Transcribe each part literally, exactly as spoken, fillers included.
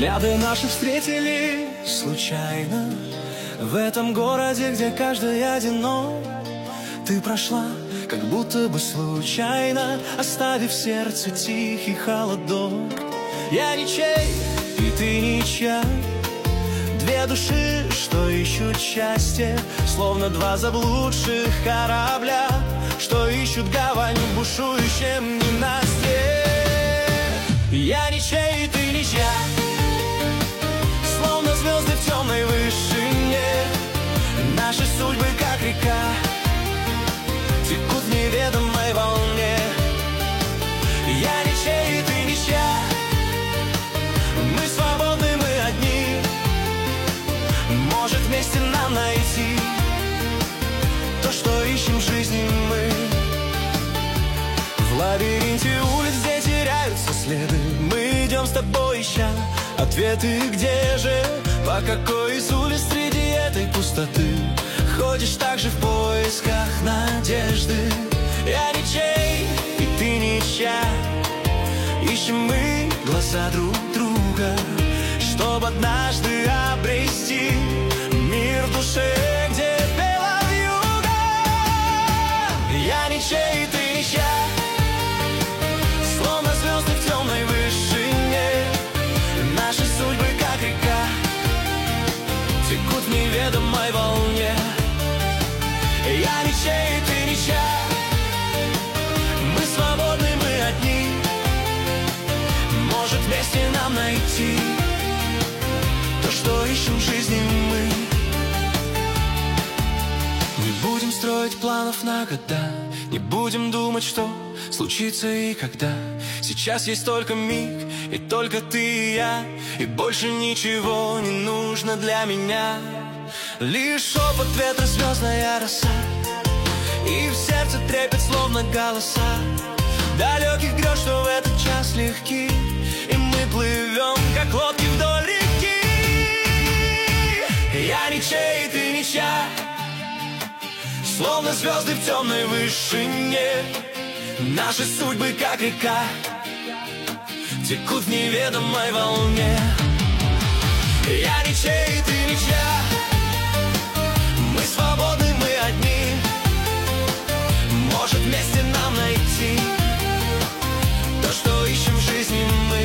Взгляды наши встретились случайно в этом городе, где каждый одинок. Ты прошла, как будто бы случайно, оставив в сердце тихий холодок. Я ничей, и ты ничья, две души, что ищут счастье, словно два заблудших корабля, что ищут гавань в бушующем ненастье. Я ничей, ты ничья, словно звезды в темной вышине. Наши судьбы, как река, текут в неведомой волне. Я ничей, ты ничья, мы свободны, мы одни. Может, вместе нам найти то, что ищем в жизни мы. В лабиринте улиц, где теряются следы, мы идем с тобой, ища ответы. Где же, по какой из улиц среди этой пустоты ходишь также в поисках надежды? Я ничей, и ты ничья, ищем мы глаза друг друга, чтоб однажды обрести мир в душе, где пела вьюга. Я ничей, ты ничья, словно звезды в темной вышине. Наши судьбы, как река, текут в неведомой волне. Я ничей, ты ничья, мы свободны, мы одни. Может, вместе нам найти то, что ищем в жизни мы. Не будем строить планов на года, не будем думать, что случится и когда. Сейчас есть только миг, и только ты и я, и больше ничего не нужно для меня. Лишь шепот ветра, звездная роса, и в сердце трепет, словно голоса далеких грез, что в этот час легки, и мы плывем, как лодки вдоль реки. Я ничей, ты ничья, словно звезды в темной вышине. Наши судьбы, как река, текут в неведомой волне. Я ничей, ты ничья, мы свободны, мы одни. Может, вместе нам найти то, что ищем в жизни мы.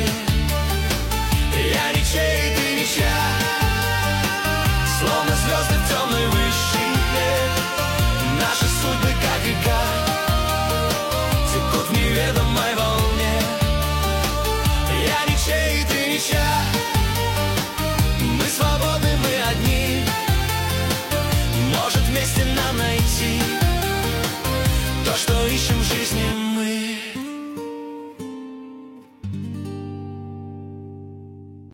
Я ничей, ты ничья, словно звезды в темной вышине. Наши судьбы, как река, текут в неведомой волне. Я ничей, ты ничья, мы свободны, мы одни. Может, вместе нам найти